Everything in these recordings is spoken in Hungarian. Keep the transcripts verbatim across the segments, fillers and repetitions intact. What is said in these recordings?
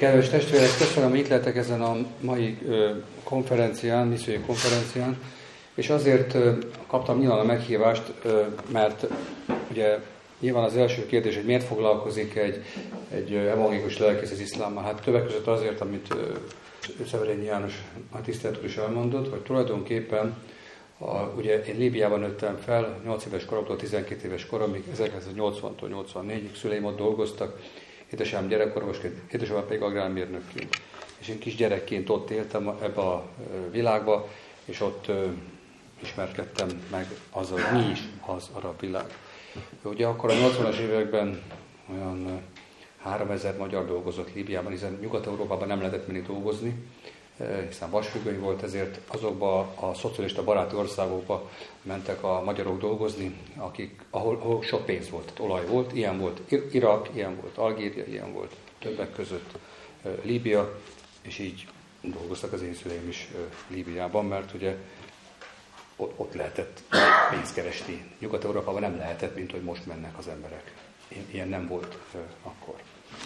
Kedves testvérek, köszönöm, hogy itt lehetek ezen a mai konferencián, missziói konferencián, és azért kaptam nyilván a meghívást, mert ugye nyilván az első kérdés, hogy miért foglalkozik egy, egy evangélikus lelkész az iszlámmal. Hát többek között azért, amit Szeverényi János a tisztelt úr is elmondott, hogy tulajdonképpen a, ugye én Líbiában nőttem fel, nyolc éves koromtól tizenkét éves koromig, ezerkilencszáznyolcvantól nyolcvannégyig szüleim ott dolgoztak, édesem gyerekkorvosként, édesem pedig agrármérnökként. És én kisgyerekként ott éltem ebbe a világba, és ott ismerkedtem meg azzal, hogy mi is az arab világ. Ugye akkor a nyolcvanas években olyan háromezer magyar dolgozott Líbiában, hiszen Nyugat-Európában nem lehetett menni dolgozni, hiszen vasfüggöny volt, ezért azokba a szocialista baráti országokba mentek a magyarok dolgozni, akik, ahol, ahol sok pénz volt, tehát olaj volt, ilyen volt Irak, ilyen volt Algéria, ilyen volt többek között Líbia, és így dolgoztak az én szüleim is Líbiában, mert ugye ott, ott lehetett pénzt keresni. Nyugat-Európában nem lehetett, mint hogy most mennek az emberek. Ilyen nem volt akkor.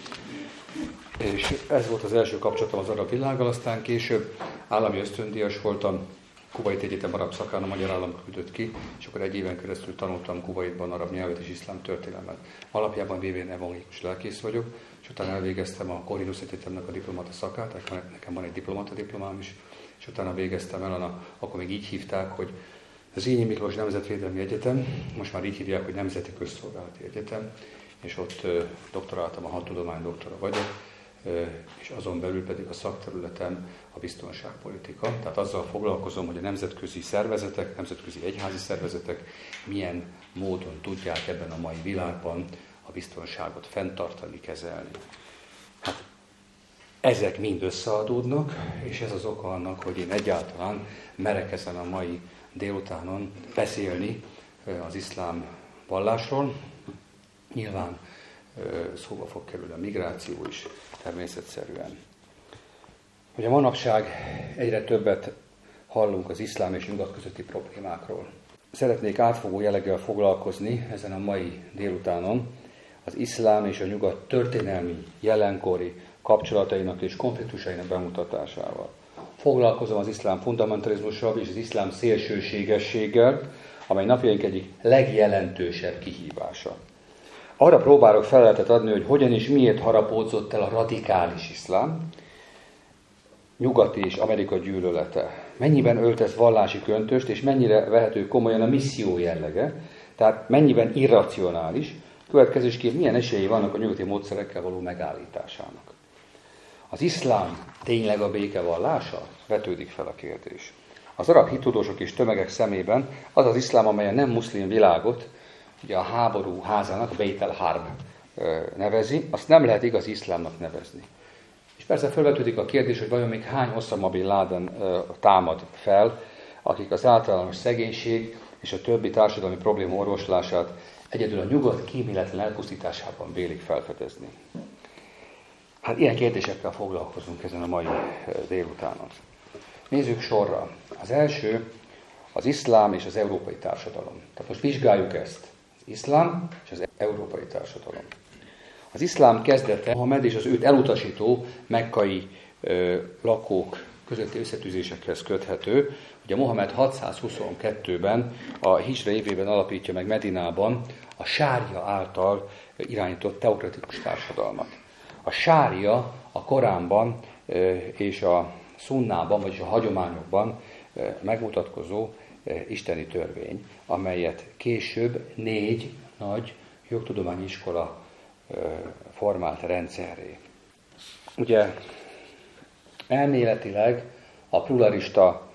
És ez volt az első kapcsolatom az arab világgal, aztán később állami ösztöndíjas voltam, Kuwait Egyetem arab szakán, a magyar állam küldött ki, és akkor egy éven keresztül tanultam Kuwaitban arab nyelvet és iszlám történelmet. Alapjában vévén evangélikus lelkész vagyok, és utána elvégeztem a Corvinus Egyetemnek a diplomata szakát, nekem van egy diplomata diplomám is, és utána végeztem el, a, akkor még így hívták, hogy Zrínyi Miklós Nemzetvédelmi Egyetem, most már így hívják, hogy Nemzeti Közszolgálati Egyetem, és ott doktoráltam, a hadtudomány doktora vagyok, és azon belül pedig a szakterületem a biztonságpolitika. Tehát azzal foglalkozom, hogy a nemzetközi szervezetek, nemzetközi egyházi szervezetek milyen módon tudják ebben a mai világban a biztonságot fenntartani, kezelni. Hát ezek mind összeadódnak, és ez az oka annak, hogy én egyáltalán merek ezen a mai délutánon beszélni az iszlám vallásról. Nyilván szóba fog kerülni a migráció is, természetszerűen. Ugye manapság egyre többet hallunk az iszlám és nyugat közötti problémákról. Szeretnék átfogó jelleggel foglalkozni ezen a mai délutánon az iszlám és a nyugat történelmi, jelenkori kapcsolatainak és konfliktusainak bemutatásával. Foglalkozom az iszlám fundamentalizmussal és az iszlám szélsőségességgel, amely napjaink egyik legjelentősebb kihívása. Arra próbálok feleletet adni, hogy hogyan és miért harapódzott el a radikális iszlám, nyugati és Amerika gyűlölete. Mennyiben öltesz vallási köntöst, és mennyire vehető komolyan a misszió jellege, tehát mennyiben irracionális, következésképp milyen esélyi vannak a nyugati módszerekkel való megállításának. Az iszlám tényleg a béke vallása? Vetődik fel a kérdés. Az arab hittudósok és tömegek szemében az az iszlám, amely a nem muszlim világot, ugye a háború házának, a Beit el-Harb nevezi, azt nem lehet igaz iszlámnak nevezni. És persze felvetődik a kérdés, hogy vajon még hány Osama bin Laden támad fel, akik az általános szegénység és a többi társadalmi probléma orvoslását egyedül a nyugat kíméletlen elpusztításában vélik felfedezni. Hát ilyen kérdésekkel foglalkozunk ezen a mai délutánon. Nézzük sorra. Az első az iszlám és az európai társadalom. Tehát most vizsgáljuk ezt. Az iszlám és az európai társadalom. Az iszlám kezdete Mohamed és az őt elutasító mekkai ö, lakók közötti összetűzésekhez köthető. Ugye Mohamed hatszázhuszonkettőben, a Hizsra évében alapítja meg Medinában a sária által irányított teokratikus társadalmat. A sária a Koránban ö, és a szunnában, vagyis a hagyományokban ö, megmutatkozó ö, isteni törvény, amelyet később négy nagy jogtudományi iskola formált rendszerré. Ugye elméletileg a pluralista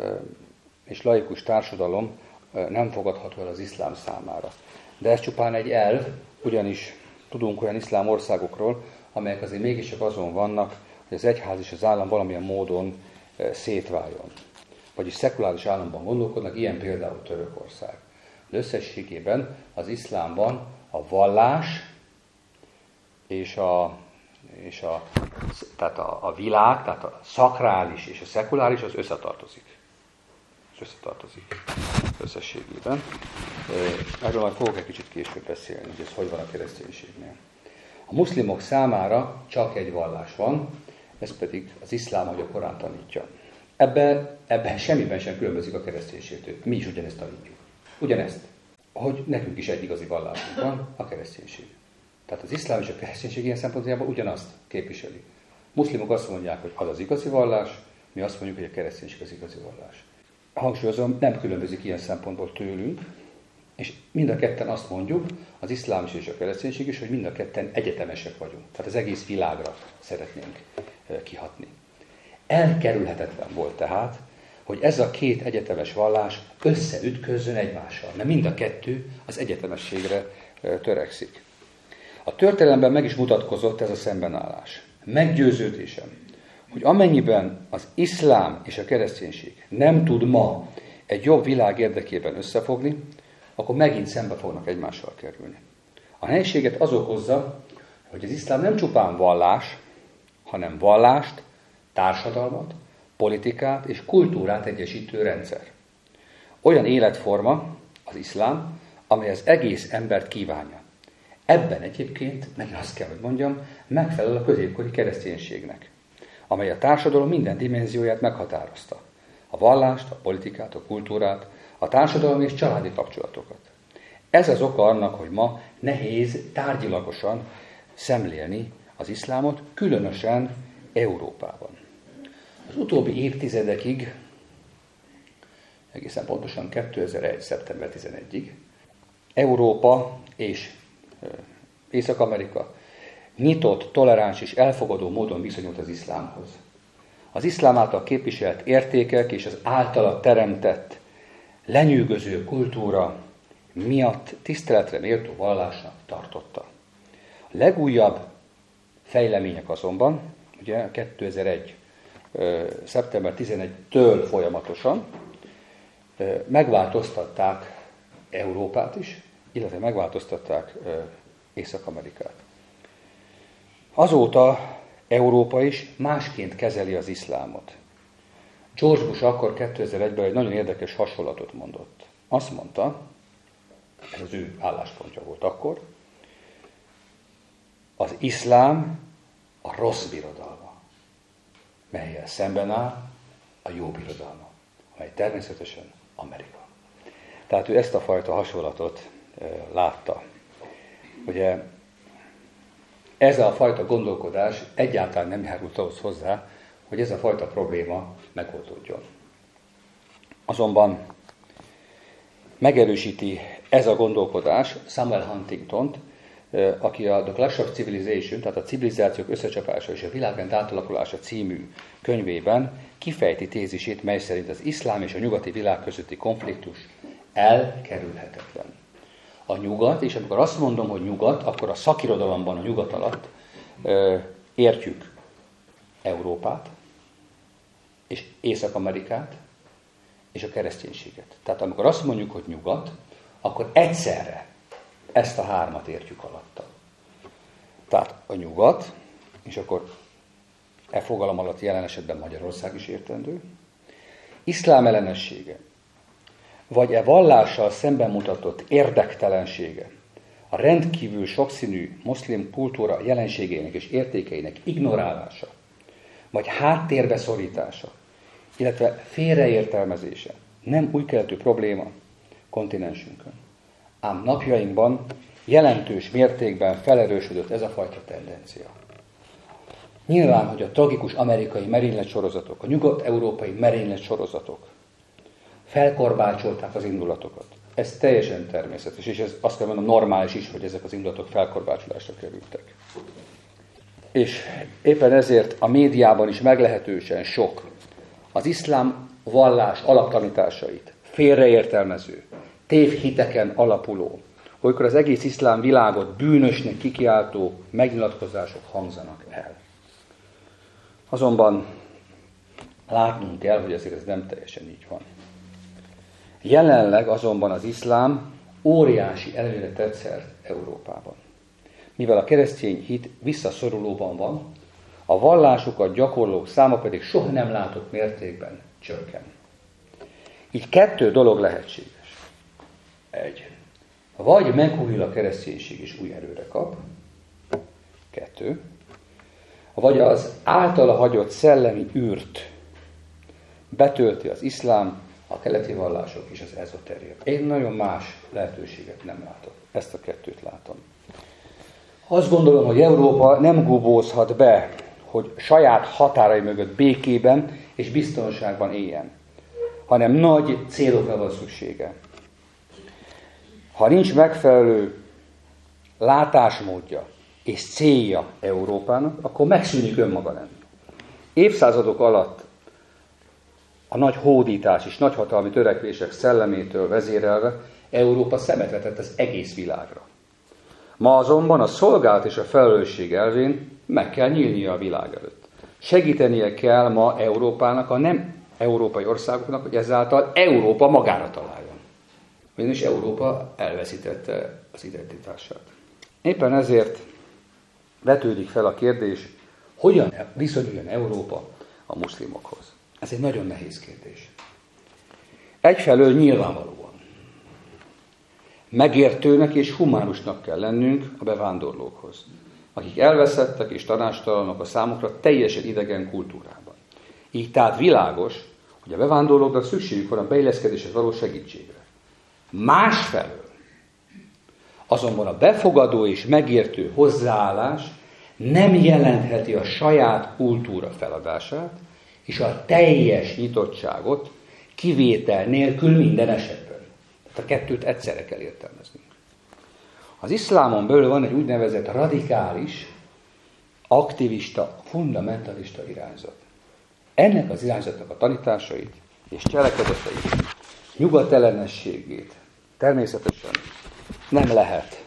és laikus társadalom nem fogadható el az iszlám számára. De ez csupán egy elv, ugyanis tudunk olyan iszlám országokról, amelyek azért mégiscsak azon vannak, hogy az egyház és az állam valamilyen módon szétváljon. Vagyis szekuláris államban gondolkodnak, ilyen például Törökország. De összességében az iszlámban a vallás és a, és a, tehát a, a világ, tehát a szakrális és a szekuláris az összetartozik. Az összetartozik összességében. Erről majd fogok egy kicsit később beszélni, hogy ez hogy van a kereszténységnél. A muszlimok számára csak egy vallás van, ez pedig az iszlám, ahogy a Korán tanítja. Ebben, ebben semmiben sem különbözik a kereszténységtől. Mi is ugyanezt tanítjuk. Ugyanezt. Hogy nekünk is egy igazi vallásunk van, a kereszténység. Tehát az iszlám és a kereszténység ilyen szempontjából ugyanazt képviseli. Muszlimok azt mondják, hogy az az igazi vallás, mi azt mondjuk, hogy a kereszténység az igazi vallás. Hangsúlyozom, nem különbözik ilyen szempontból tőlünk, és mind a ketten azt mondjuk, az iszlám is és a kereszténység is, hogy mind a ketten egyetemesek vagyunk. Tehát az egész világra szeretnénk kihatni. Elkerülhetetlen volt tehát, hogy ez a két egyetemes vallás összeütközön egymással, mert mind a kettő az egyetemességre törekszik. A történelemben meg is mutatkozott ez a szembenállás. Meggyőződésem, hogy amennyiben az iszlám és a kereszténység nem tud ma egy jobb világ érdekében összefogni, akkor megint szembe fognak egymással kerülni. A nehézséget az okozza, hogy az iszlám nem csupán vallás, hanem vallást, társadalmat, politikát és kultúrát egyesítő rendszer. Olyan életforma az iszlám, amely az egész embert kívánja. Ebben egyébként, meg azt kell, hogy mondjam, megfelel a középkori kereszténységnek, amely a társadalom minden dimenzióját meghatározta. A vallást, a politikát, a kultúrát, a társadalmi és családi kapcsolatokat. Ez az oka annak, hogy ma nehéz tárgyilagosan szemlélni az iszlámot, különösen Európában. Az utóbbi évtizedekig, egészen pontosan kétezer-egy. szeptember tizenegyedikéig, Európa és Észak-Amerika nyitott, toleráns és elfogadó módon viszonyult az iszlámhoz. Az iszlám által képviselt értékek és az általa teremtett lenyűgöző kultúra miatt tiszteletre méltó vallásnak tartotta. A legújabb fejlemények azonban, ugye kétezer-egy. szeptember tizenegyedikétől folyamatosan megváltoztatták Európát is, illetve megváltoztatták Észak-Amerikát. Azóta Európa is másként kezeli az iszlámot. George Bush akkor kétezer-egyben egy nagyon érdekes hasonlatot mondott. Azt mondta, ez az ő álláspontja volt akkor, az iszlám a rossz birodalma, mellyel szemben áll a jó birodalma, amely természetesen Amerika. Tehát ő ezt a fajta hasonlatot e, látta. Ugye ez a fajta gondolkodás egyáltalán nem járult ahhoz hozzá, hogy ez a fajta probléma megoldódjon. Azonban megerősíti ez a gondolkodás Samuel Huntingtont, aki a The Clash of Civilization, tehát a civilizációk összecsapása és a világrend átalakulása című könyvében kifejti tézisét, mely szerint az iszlám és a nyugati világ közötti konfliktus elkerülhetetlen. A nyugat, és amikor azt mondom, hogy nyugat, akkor a szakirodalomban a nyugat alatt ö, értjük Európát, és Észak-Amerikát, és a kereszténységet. Tehát amikor azt mondjuk, hogy nyugat, akkor egyszerre ezt a hármat értjük alatta. Tehát a nyugat, és akkor e fogalom alatt jelen esetben Magyarország is értendő, iszlám ellenessége, vagy e vallással szemben mutatott érdektelensége, a rendkívül sokszínű muszlim kultúra jelenségeinek és értékeinek ignorálása, vagy háttérbe szorítása, illetve félreértelmezése nem új keletű probléma kontinensünkön. Ám napjainkban jelentős mértékben felerősödött ez a fajta tendencia. Nyilván, hogy a tragikus amerikai merényletsorozatok, a nyugat-európai merényletsorozatok felkorbácsolták az indulatokat. Ez teljesen természetes, és ez azt kell mondom normális is, hogy ezek az indulatok felkorbácsolásra kerültek. És éppen ezért a médiában is meglehetősen sok az iszlám vallás alaptanításait félreértelmező, tévhiteken alapuló, olykor az egész iszlám világot bűnösnek kikiáltó megnyilatkozások hangzanak el. Azonban látnunk kell, hogy azért ez nem teljesen így van. Jelenleg azonban az iszlám óriási előre tett szert Európában. Mivel a keresztény hit visszaszorulóban van, a vallásukat gyakorlók száma pedig soha nem látott mértékben csökken. Így kettő dolog lehetséges. Egy. Vagy megújul a kereszténység és új erőre kap, Kettő. Vagy az általa hagyott szellemi űrt betölti az iszlám, a keleti vallások és az ezoteria. Én nagyon más lehetőséget nem látok. Ezt a kettőt látom. Azt gondolom, hogy Európa nem gubózhat be, hogy saját határai mögött békében és biztonságban éljen, hanem nagy célokra van szüksége. Ha nincs megfelelő látásmódja és célja Európának, akkor megszűnik önmaga lenni. Évszázadok alatt a nagy hódítás és nagyhatalmi törekvések szellemétől vezérelve Európa szemet vetett az egész világra. Ma azonban a szolgálat és a felelősség elvén meg kell nyílnia a világ előtt. Segítenie kell ma Európának, a nem európai országoknak, hogy ezáltal Európa magára találjon. Ugyanis Európa elveszítette az identitását. Éppen ezért vetődik fel a kérdés, hogyan viszonyuljon Európa a muszlimokhoz. Ez egy nagyon nehéz kérdés. Egyfelől nyilvánvalóan megértőnek és humánusnak kell lennünk a bevándorlókhoz, akik elveszettek és tanástalanok a számukra teljesen idegen kultúrában. Így tehát világos, hogy a bevándorlóknak szükségük van a beilleszkedéshez való segítségre. Másfelől azonban a befogadó és megértő hozzáállás nem jelentheti a saját kultúra feladását és a teljes nyitottságot kivétel nélkül minden esetben. Tehát a kettőt egyszerre kell értelmeznünk. Az iszlámon belül van egy úgynevezett radikális, aktivista, fundamentalista irányzat. Ennek az irányzatnak a tanításait és cselekedeteit, nyugatellenességét természetesen nem lehet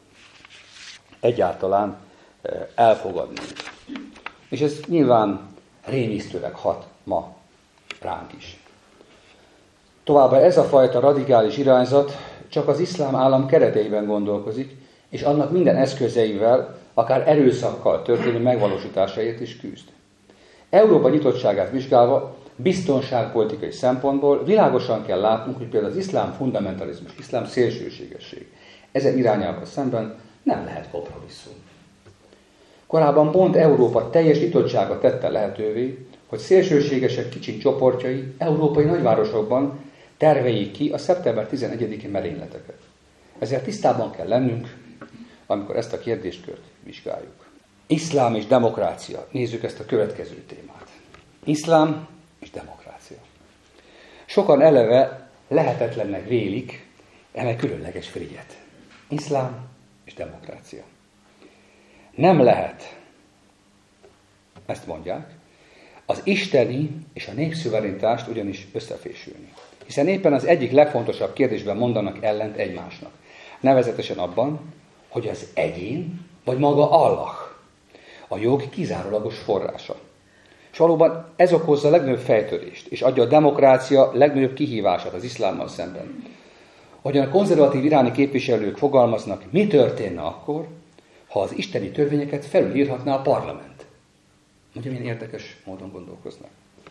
egyáltalán elfogadni. És ez nyilván rémisztőleg hat ma ránk is. Továbbá ez a fajta radikális irányzat csak az iszlám állam kereteiben gondolkozik, és annak minden eszközeivel, akár erőszakkal történő megvalósításáért is küzd. Európa nyitottságát vizsgálva biztonságpolitikai szempontból világosan kell látnunk, hogy például az iszlám fundamentalizmus, iszlám szélsőségesség ezen irányával szemben nem lehet kompromisszum. Korábban pont Európa teljes nyitottsága tette lehetővé, hogy szélsőségesek kicsi csoportjai európai nagyvárosokban terveljék ki a szeptember tizenegyediki merényleteket. Ezért tisztában kell lennünk, amikor ezt a kérdéskört vizsgáljuk. Iszlám és demokrácia. Nézzük ezt a következő témát. Iszlám és demokrácia. Sokan eleve lehetetlennek vélik eme különleges frigyet. Iszlám és demokrácia. Nem lehet, ezt mondják, az isteni és a népszuverenitást ugyanis összefésülni. Hiszen éppen az egyik legfontosabb kérdésben mondanak ellent egymásnak. Nevezetesen abban, hogy az egyén, vagy maga Allah, a jog kizárólagos forrása. És valóban ez okozza a legnagyobb fejtörést, és adja a demokrácia legnagyobb kihívását az iszlámmal szemben. Ahogyan a konzervatív iráni képviselők fogalmaznak, mi történne akkor, ha az isteni törvényeket felülírhatná a parlament. Ugye milyen érdekes módon gondolkoznak.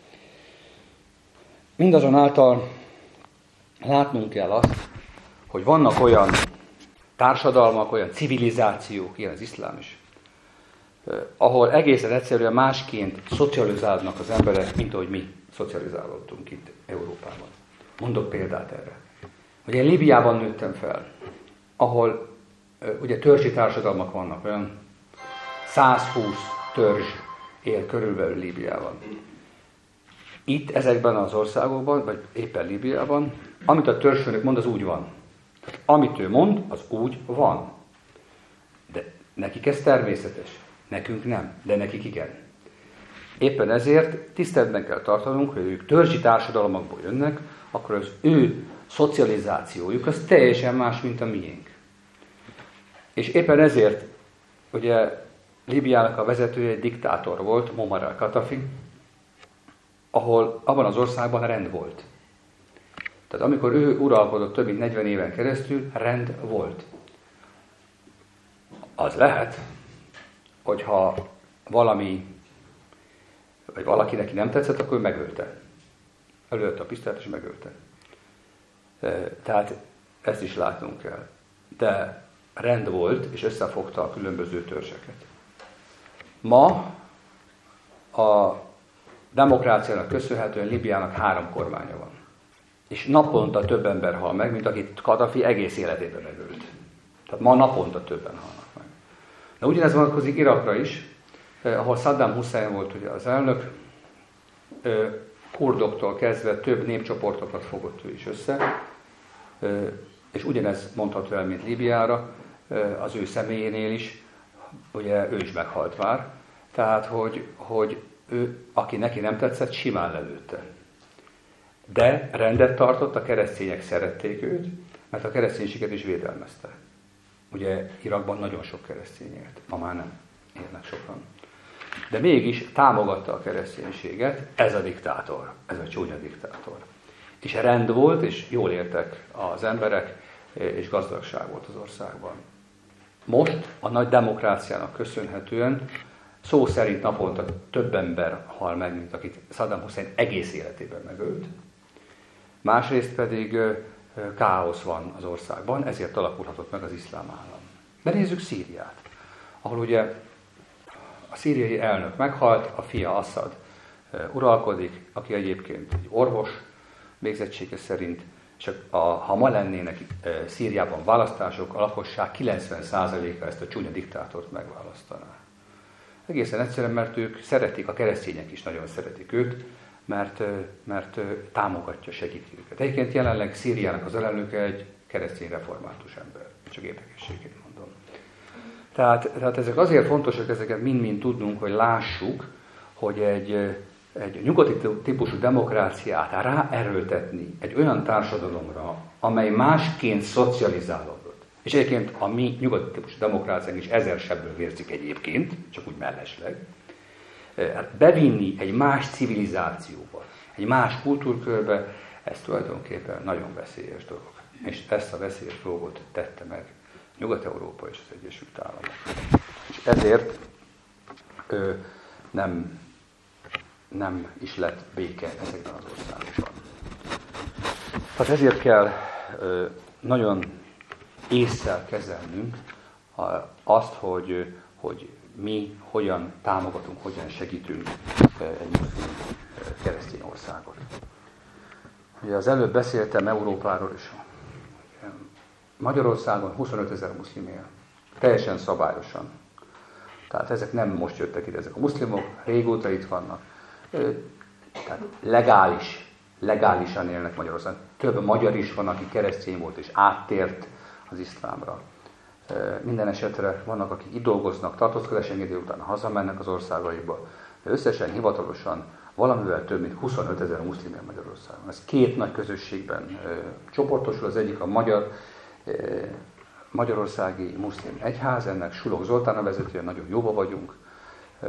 Mindazonáltal látnunk kell azt, hogy vannak olyan társadalmak, olyan civilizációk, ilyen az iszlám is, ahol egészen egyszerűen másként szocializálnak az emberek, mint ahogy mi szocializálódtunk itt Európában. Mondok példát erre. Ugye én Líbiában nőttem fel, ahol ugye törzsi társadalmak vannak, olyan százhúsz törzs él körülbelül Líbiában. Itt, ezekben az országokban, vagy éppen Líbiában, amit a törzsfőnök mond, az úgy van. Tehát, amit ő mond, az úgy van. De nekik ez természetes. Nekünk nem, de nekik igen. Éppen ezért tiszteletben kell tartanunk, hogy ők törzsi társadalmakból jönnek, akkor az ő szocializációjuk az teljesen más, mint a miénk. És éppen ezért, ugye Líbiának a vezetője egy diktátor volt, Muammar al-Kaddafi, ahol abban az országban rend volt. Tehát amikor ő uralkodott több mint negyven éven keresztül, rend volt. Az lehet, hogyha valami, vagy valaki neki nem tetszett, akkor ő megölte. Előtte a pisztolyát és megölte. Tehát ezt is látnunk kell. De rend volt, és összefogta a különböző törzseket. Ma a demokráciának köszönhetően Líbiának három kormánya van. És naponta több ember hal meg, mint akit Kadhafi egész életében megölt. Tehát ma naponta többen halnak meg. De ugyanez vonatkozik Irakra is, ahol Saddam Hussein volt ugye az elnök, kurdoktól kezdve több népcsoportokat fogott ő is össze, és ugyanez mondható el, mint Líbiára, az ő személyénél is, ugye ő is meghalt már, tehát, hogy, hogy ő, aki neki nem tetszett, simán lelőtte. De rendet tartott, a keresztények szerették őt, mert a kereszténységet is védelmezte. Ugye Irakban nagyon sok keresztény élt, ma már nem élnek sokan. De mégis támogatta a kereszténységet ez a diktátor, ez a csúnya diktátor. És rend volt, és jól éltek az emberek, és gazdagság volt az országban. Most a nagy demokráciának köszönhetően szó szerint naponta több ember hal meg, mint akit Saddam Hussein egész életében megölt. Másrészt pedig káosz van az országban, ezért alakulhatott meg az iszlám állam. De nézzük Szíriát, ahol ugye a szíriai elnök meghalt, a fia Assad uralkodik, aki egyébként egy orvos végzettsége szerint, és a, ha ma lennének Szíriában választások, a lakosság kilencven százaléka ezt a csúnya diktátort megválasztaná. Egészen egyszerűen, mert ők szeretik, a keresztények is nagyon szeretik őt, mert, mert támogatja, segíti őket. Egyébként jelenleg Szíriának az elnöke egy keresztény református ember, csak érdekességét mondom. Tehát, tehát ezek azért fontosak, ezeket mind-mind tudnunk, hogy lássuk, hogy egy, egy nyugati típusú demokráciát ráerőltetni egy olyan társadalomra, amely másként szocializálódott. És egyébként a mi nyugati típusú demokráciánk is ezer sebből vérzik egyébként, csak úgy mellesleg. Bevinni egy más civilizációba, egy más kultúrkörbe, ez tulajdonképpen nagyon veszélyes dolog. És ezt a veszélyes dolgot tette meg Nyugat-Európa és az Egyesült Államok. És ezért ö, nem, nem is lett béke ezekben az országokban. Tehát ezért kell ö, nagyon ésszel kezelnünk azt, hogy, hogy mi hogyan támogatunk, hogyan segítünk egy keresztény országot. Ugye az előbb beszéltem Európáról is. Magyarországon huszonöt ezer muszlim él. Teljesen szabályosan. Tehát ezek nem most jöttek ide, ezek a muszlimok, régóta itt vannak. Tehát legális, legálisan élnek Magyarországon. Több magyar is van, aki keresztény volt és áttért az iszlámra. Minden esetre vannak, akik itt dolgoznak, tartózkodási engedély után hazamennek az országaikba. De összesen hivatalosan valamivel több mint huszonöt ezer muszlim él Magyarországon. Ez két nagy közösségben e, csoportosul. Az egyik a magyar, e, Magyarországi Muszlim Egyház, ennek Sulok Zoltán a vezetője, nagyon jóba vagyunk. E,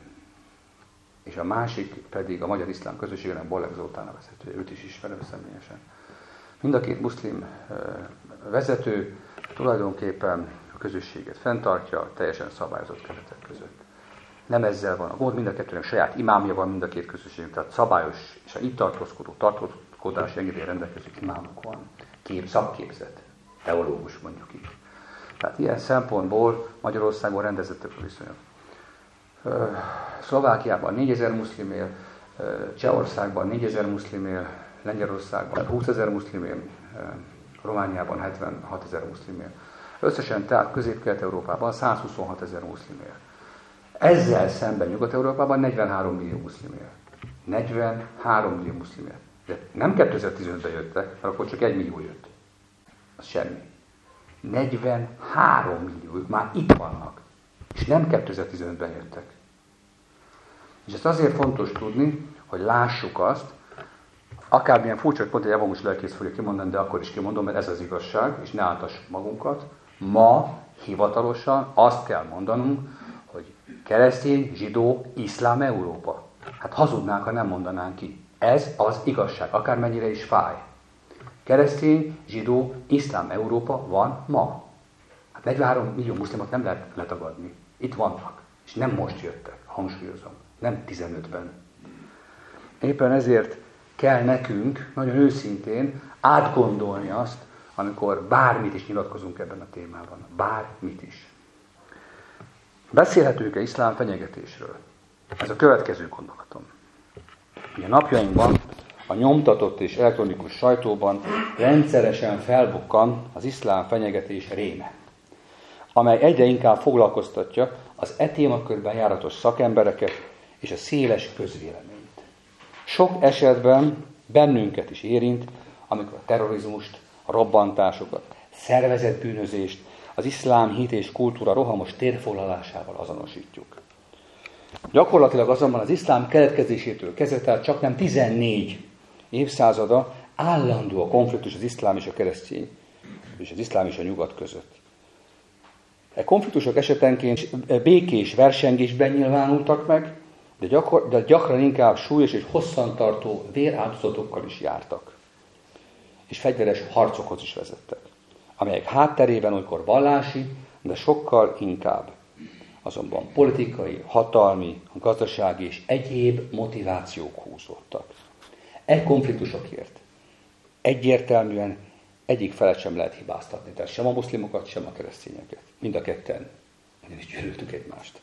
és a másik pedig a Magyar Iszlám Közösségének Balek Zoltán a vezetője, őt is ismerem személyesen. Mind a két muszlim e, vezető tulajdonképpen a közösséget fenntartja, teljesen szabályozott keretek között. Nem ezzel van a gond, mind a kettőnek saját imámja van mind a két közösségnek, tehát szabályos és itt tartózkodó, tartózkodási engedély rendelkező imámok van. Kép, szakképzett, teológus mondjuk így. Tehát ilyen szempontból Magyarországon rendezettek a viszonyok. Szlovákiában négyezer muszlim él, Csehországban négyezer muszlim él, Lengyelországban húszezer muszlim él, Romániában hetvenhat ezer muszlim él. Összesen tehát Közép-Kelet-Európában százhuszonhat ezer muszlim él. Ezzel szemben Nyugat-Európában negyvenhárom millió muszlim él. negyvenhárom millió muszlim él. De nem kétezer-tizenötben jöttek, mert akkor csak egy millió jött. Az semmi. negyvenhárom millió, ők már itt vannak. És nem kétezer-tizenötben jöttek. És ezt azért fontos tudni, hogy lássuk azt, akármilyen furcsa, hogy pont egy evangélius lelkész fogja kimondani, de akkor is kimondom, mert ez az igazság, és ne áltassuk magunkat. Ma hivatalosan azt kell mondanunk, hogy keresztény, zsidó, iszlám Európa. Hát hazudnánk, ha nem mondanánk ki. Ez az igazság, akármennyire is fáj. Keresztény, zsidó, iszlám Európa van ma. Hát negyvenhárom millió muszlimot nem lehet letagadni. Itt vannak. És nem most jöttek, hangsúlyozom. Nem tizenötben. Éppen ezért kell nekünk nagyon őszintén átgondolni azt, amikor bármit is nyilatkozunk ebben a témában. Bármit is. Beszélhetünk-e iszlám fenyegetésről? Ez a következő gondolatom. A napjainkban a nyomtatott és elektronikus sajtóban rendszeresen felbukkan az iszlám fenyegetés réme, amely egyre inkább foglalkoztatja az e témakörben járatos szakembereket és a széles közvéleményt. Sok esetben bennünket is érint, amikor a terrorizmust, a robbantásokat, szervezett bűnözést az iszlám hit és kultúra rohamos térfoglalásával azonosítjuk. Gyakorlatilag azonban az iszlám keletkezésétől kezdve, tehát csak nem tizennégy évszázada állandó a konfliktus az iszlám és a keresztény, és az iszlám és a nyugat között. E konfliktusok esetenként békés versengésben nyilvánultak meg, de, gyakor, de gyakran inkább súlyos és hosszantartó véráldozatokkal is jártak. És fegyveres harcokhoz is vezettek, amelyek hátterében olykor vallási, de sokkal inkább azonban politikai, hatalmi, gazdasági és egyéb motivációk húzódtak. E konfliktusokért egyértelműen egyik felet sem lehet hibáztatni, tehát sem a muszlimokat, sem a keresztényeket. Mind a ketten ugyanis gyűlöltük egymást.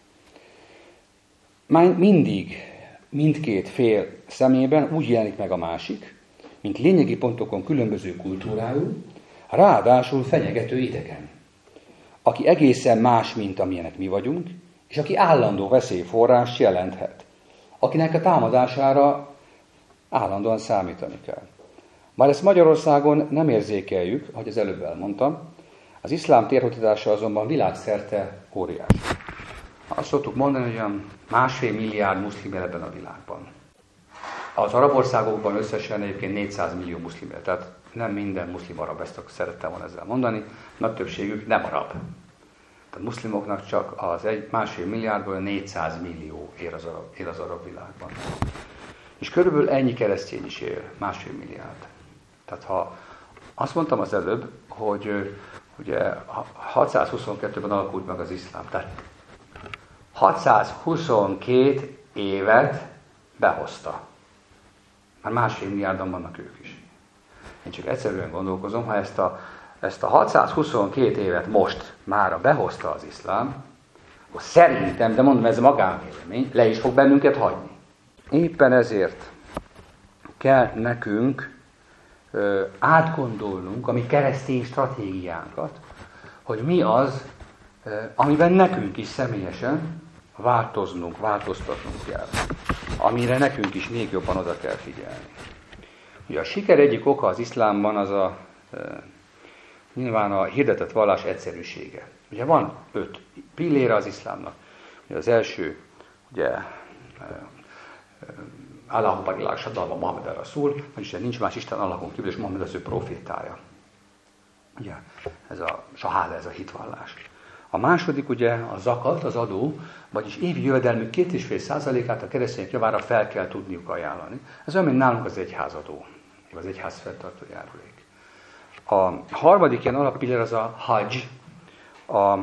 Már mindig mindkét fél szemében úgy jelenik meg a másik, mint lényegi pontokon különböző kultúrájú, ráadásul fenyegető idegen, aki egészen más, mint amilyenek mi vagyunk, és aki állandó veszélyforrás jelenthet, akinek a támadására állandóan számítani kell. Már ezt Magyarországon nem érzékeljük, ahogy az előbb elmondtam, az iszlám térhódítása azonban világszerte óriási. Azt szoktuk mondani, hogy olyan másfél milliárd muszlim él ebben a világban. Az arab országokban összesen egyébként négyszáz millió muszlim él, tehát nem minden muszlim arab, ezt szerettem volna ezzel mondani, nagy többségük nem arab. Tehát muszlimoknak csak az egy, másfél milliárdból négyszáz millió él az, arab, él az arab világban. És körülbelül ennyi keresztény is él, másfél milliárd. Tehát ha azt mondtam az előbb, hogy ugye hatszázhuszonkettőben alakult meg az iszlám, tehát hatszázhuszonkettő évet behozta. Már másfél milliárdan vannak ők is. Én csak egyszerűen gondolkozom, ha ezt a, ezt a hatszázhuszonkettő évet most mára behozta az iszlám, akkor szerintem, de mondom, ez magánvélemény, le is fog bennünket hagyni. Éppen ezért kell nekünk ö, átgondolnunk a mi keresztény stratégiánkat, hogy mi az, ö, amiben nekünk is személyesen változnunk, változtatnunk kell. Amire nekünk is még jobban oda kell figyelni. Ugye a siker egyik oka az iszlámban az a e, nyilván a hirdetett vallás egyszerűsége. Ugye van öt pillére az iszlámnak. Ugye az első, ugye Allahu Barilák Sadalma Muhammed Rasul, vagyis nincs más Isten Allahon kívül, és Muhammed az ő profétája. Ugye ez a saháda, ez a hitvallás. A második ugye a zakat, az adó, vagyis évi jövedelmük két és fél százalékát a keresztények javára fel kell tudniuk ajánlani. Ez olyan, mint nálunk az egyházadó, az egyház feltartó járulék. A harmadik ilyen alappillér az a hajj, a,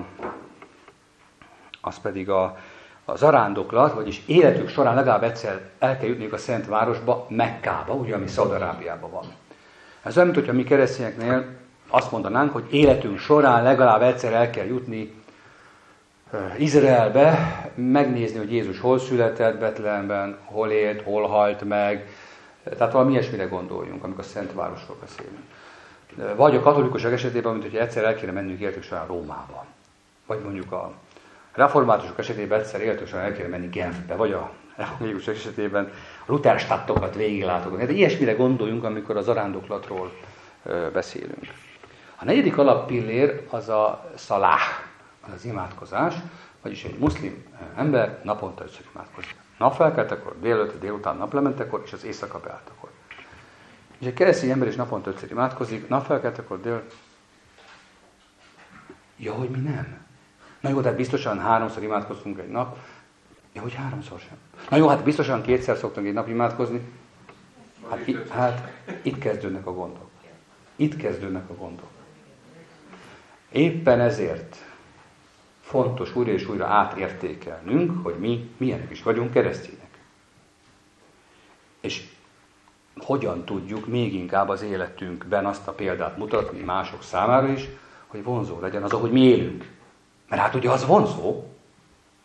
az pedig a, a zarándoklat, vagyis életük során legalább egyszer el kell jutniuk a Szent Városba, Mekkába, ugye, ami Szaúd-Arábiában van. Ez olyan, mint hogyha mi keresztényeknél azt mondanánk, hogy életünk során legalább egyszer el kell jutni Izraelbe, megnézni, hogy Jézus hol született, Betlehemben, hol élt, hol halt meg. Tehát valami ilyesmire gondoljunk, amikor a Szent Városról beszélünk. Vagy a katolikusok esetében, mint hogy egyszer el kéne mennünk életük során Rómába. Vagy mondjuk a reformátusok esetében egyszer életük során el kéne menni Genfbe. Vagy a evangélikusok esetében a Lutherstadtokat végiglátogatni. Hát ilyesmire gondoljunk, amikor az zarándoklatról beszélünk. A negyedik alappillér az a szaláh, az az imádkozás, vagyis egy muszlim ember naponta ötször imádkozik. Napfelkeltekor, délelőtt, délután, naplementekor, és az éjszaka beálltakor. És egy keresztény ember is naponta ötször imádkozik, napfelkeltekor, dél... Ja, hogy mi nem? Na jó, tehát biztosan háromszor imádkoztunk egy nap. Ja, hogy háromszor sem. Na jó, hát biztosan kétszer szoktunk egy nap imádkozni. Hát, i- hát itt kezdődnek a gondok. Itt kezdődnek a gondok. Éppen ezért fontos újra és újra átértékelnünk, hogy mi milyenek is vagyunk keresztények. És hogyan tudjuk még inkább az életünkben azt a példát mutatni mások számára is, hogy vonzó legyen az, ahogy mi élünk. Mert hát ugye az vonzó,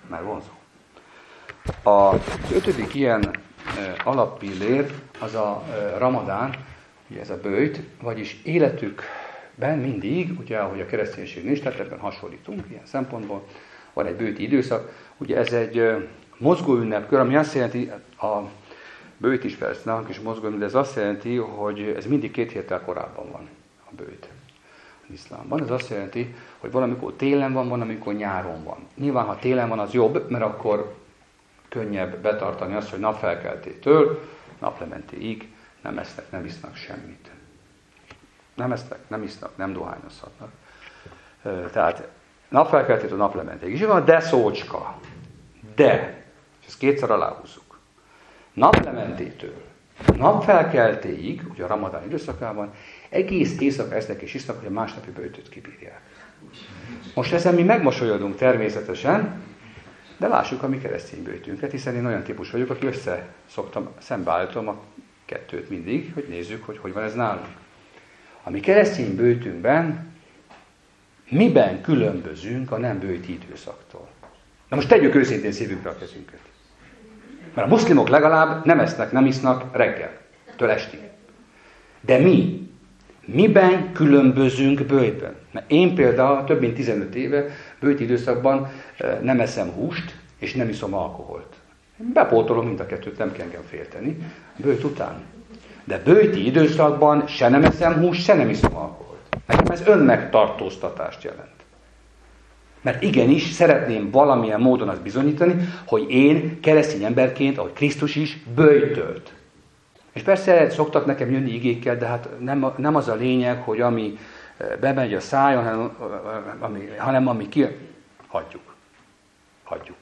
mert vonzó. Az ötödik ilyen alappillér az a ramadán, ugye ez a böjt, vagyis életükben mindig, ugye ahogy a kereszténység nincs, tehát ebben hasonlítunk ilyen szempontból, van egy böjti időszak, ugye ez egy mozgó ünnepkör, ami azt jelenti, a böjt is persze nálunk is mozgó ünnep, de ez azt jelenti, hogy ez mindig két héttel korábban van a böjt az iszlámban. Ez azt jelenti, hogy valamikor télen van, van, amikor nyáron van. Nyilván, ha télen van, az jobb, mert akkor könnyebb betartani azt, hogy napfelkeltétől naplementéig nem esznek, nem isznak semmit. Nem esznek, nem isznak, nem dohányozhatnak. Tehát napfelkeltétől naplementéig. És van a de szócska. De. És ezt kétszer aláhúzzuk. Naplementétől napfelkeltéig, ugye a ramadán időszakában, egész éjszaka esznek és isznak, hogy a másnapi böjtöt kibírják. Most ezen mi megmosolyodunk természetesen, de lássuk a mi keresztény böjtünket, hiszen én olyan típus vagyok, aki össze szoktam, szembeállítom a kettőt mindig, hogy nézzük, hogy hogy van ez nálunk. A mi keresztény böjtünkben miben különbözünk a nem böjti időszaktól? Na most tegyük őszintén szívünkre a kezünket. Mert a muszlimok legalább nem esznek, nem isznak reggeltől estig. De mi? Miben különbözünk böjtben? Mert én például több mint tizenöt éve böjti időszakban nem eszem húst, és nem iszom alkoholt. Bepótolom mind a kettőt, nem kell engem félteni, böjt után. De böjti időszakban se nem eszem húst, se nem iszom alkoholt. Nekem ez önmegtartóztatást jelent. Mert igenis szeretném valamilyen módon azt bizonyítani, hogy én keresztény emberként, ahogy Krisztus is, böjtölt. És persze szoktak nekem jönni igékkel, de hát nem, nem az a lényeg, hogy ami bemegy a szájon, hanem ami, hanem ami ki... Hagyjuk. Hagyjuk.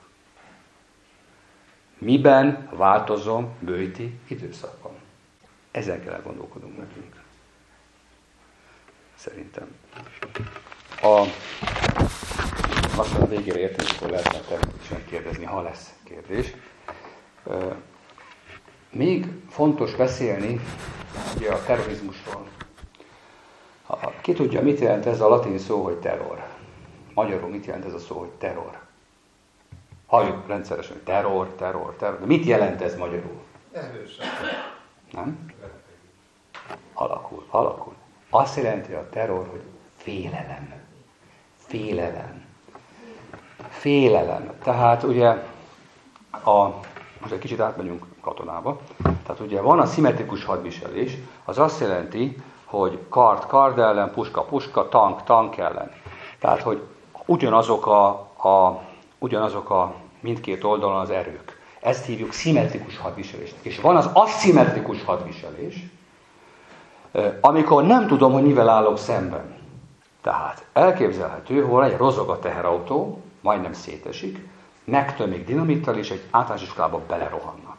Miben változom böjti időszakban? Ezen kell elgondolkodnunk nekünk. Szerintem. A, lassan a végére érteni, akkor lehetne természetesen kérdezni, ha lesz kérdés. Még fontos beszélni ugye a terrorizmusról. Ki tudja, mit jelent ez a latin szó, hogy terror? Magyarul mit jelent ez a szó, hogy terror? Halljuk rendszeresen, hogy terror, terror, terror. De mit jelent ez magyarul? Erőszak. Nem? Alakul, alakul. Azt jelenti a terror, hogy félelem. Félelem. Félelem. Tehát ugye, a, most egy kicsit átmegyünk katonába. Tehát ugye van a szimmetrikus hadviselés, az azt jelenti, hogy kard kard ellen, puska puska, tank tank ellen. Tehát, hogy ugyanazok a, a, ugyanazok a mindkét oldalon az erők. Ezt hívjuk szimmetrikus hadviselésnek. És van az aszimmetrikus hadviselés, amikor nem tudom, hogy mivel állok szemben. Tehát elképzelhető, hol egy rozog a teherautó, majdnem szétesik, megtömik dinamittal, és egy általános iskolába belerohannak.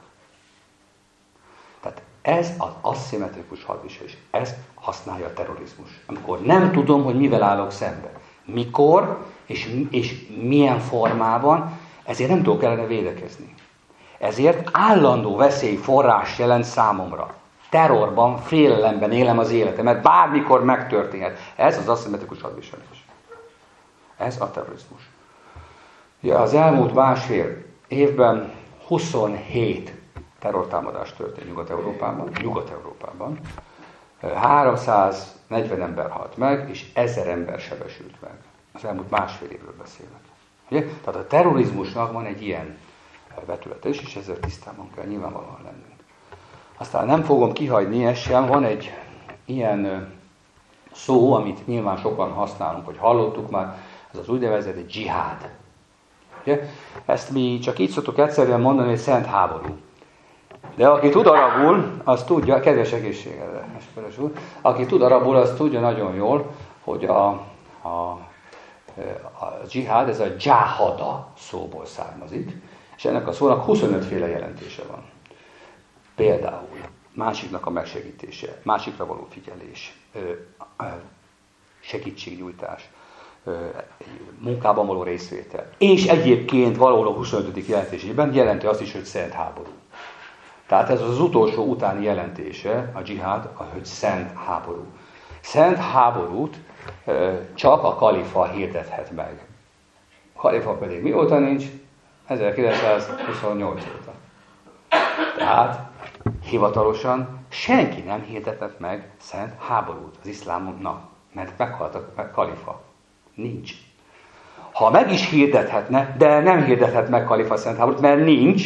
Tehát ez az aszimmetrikus hadviselés. Ezt használja a terrorizmus. Amikor nem tudom, hogy mivel állok szemben. Mikor és, és milyen formában, ezért nem tudok ellene védekezni. Ezért állandó veszély forrás jelent számomra. Terrorban, félelemben élem az életemet, bármikor megtörténhet. Ez az aszimmetrikus hadviselés. Ez a terrorizmus. Ja, az elmúlt másfél évben huszonhét terrortámadás történt Nyugat-Európában, Nyugat-Európában. háromszáznegyven ember halt meg, és ezer ember sebesült meg. Az elmúlt másfél évről beszélek. Ugye? Tehát a terrorizmusnak van egy ilyen vetülete is, és ezzel tisztában kell nyilvánvalóan lennünk. Aztán nem fogom kihagyni ezt sem, van egy ilyen szó, amit nyilván sokan használunk, hogy hallottuk már, ez az úgynevezett dzsihád. Ugye? Ezt mi csak így szoktuk egyszerűen mondani, hogy szent háború. De aki tud arabul, az tudja, kedves egészségedre, úr, aki tud arabul, az tudja nagyon jól, hogy a, a, a dzsihád, ez a dzsáhada szóból származik, és ennek a szónak huszonöt féle jelentése van. Például másiknak a megsegítése, másikra való figyelés, segítségnyújtás, munkában való részvétel. És egyébként valahol a huszonötödik jelentésében jelenti azt is, hogy szent háború. Tehát ez az utolsó utáni jelentése, a dzsihád, hogy szent háború. Szent háborút csak a kalifa hirdethet meg. A kalifa pedig mióta nincs? ezerkilencszázhuszonnyolc óta. Tehát hivatalosan senki nem hirdetett meg szent háborút az iszlámnak, mert meghalt a kalifa. Nincs. Ha meg is hirdethetne, de nem hirdethet meg kalifa szent háborút, mert nincs,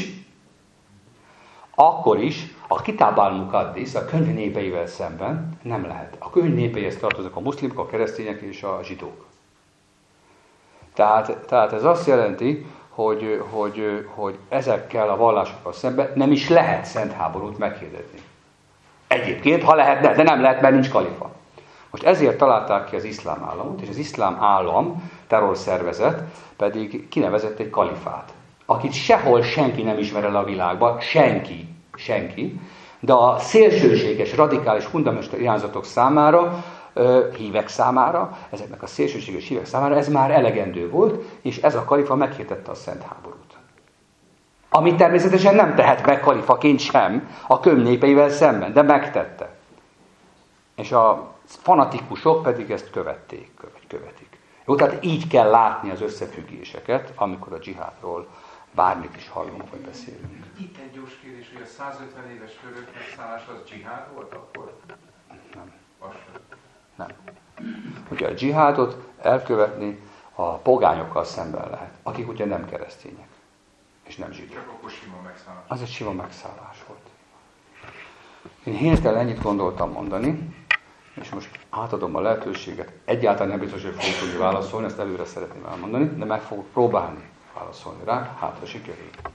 akkor is a Kitáb al-Muqaddis a könyv népeivel szemben nem lehet. A könyv népeihez tartoznak a muszlimok, a keresztények és a zsidók. Tehát, tehát ez azt jelenti, hogy, hogy, hogy ezekkel a vallásokkal szemben nem is lehet szent háborút meghirdetni. Egyébként, ha lehetne, de nem lehet, mert nincs kalifa. Most ezért találták ki az iszlám államot, és az iszlám állam, terrorszervezet pedig kinevezett egy kalifát, akit sehol senki nem ismer el a világban, senki, senki, de a szélsőséges, radikális, fundamentális irányzatok számára, hívek számára, ezeknek a szélsőséges hívek számára ez már elegendő volt, és ez a kalifa meghirdette a szent háborút. Amit természetesen nem tehet meg kalifaként sem a köm népeivel szemben, de megtette. És a fanatikusok pedig ezt követték, vagy követik. Jó, tehát így kell látni az összefüggéseket, amikor a dzsihádról bármit is hallunk, vagy beszélünk. Itt egy gyors kérdés, hogy a százötven éves körök megszállás az dzsihád volt akkor? Nem. Vasra. Nem. Ugye a dzsihádot elkövetni a pogányokkal szemben lehet, akik ugye nem keresztények, és nem zsidók. Csak akkor sima megszállás. Az egy sima megszállás volt. Én hirtelen ennyit gondoltam mondani, és most átadom a lehetőséget. Egyáltalán nem biztos, hogy fogok tudni válaszolni, ezt előre szeretném elmondani, de meg fogok próbálni válaszolni rá, hát ha sikerül.